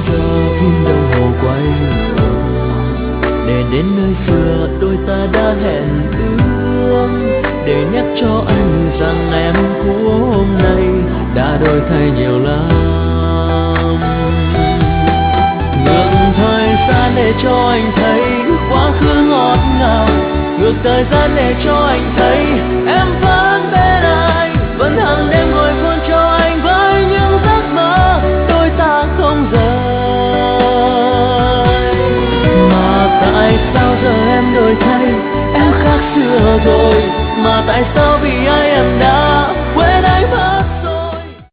chờ im đồng hồ quay để đến nơi xưa đôi ta đã hẹn ước, để nhắc cho anh rằng em của hôm nay đã đổi thay nhiều lắm. Ngược thời gian để cho anh thấy quá khứ ngọt ngào, ngược thời gian để cho anh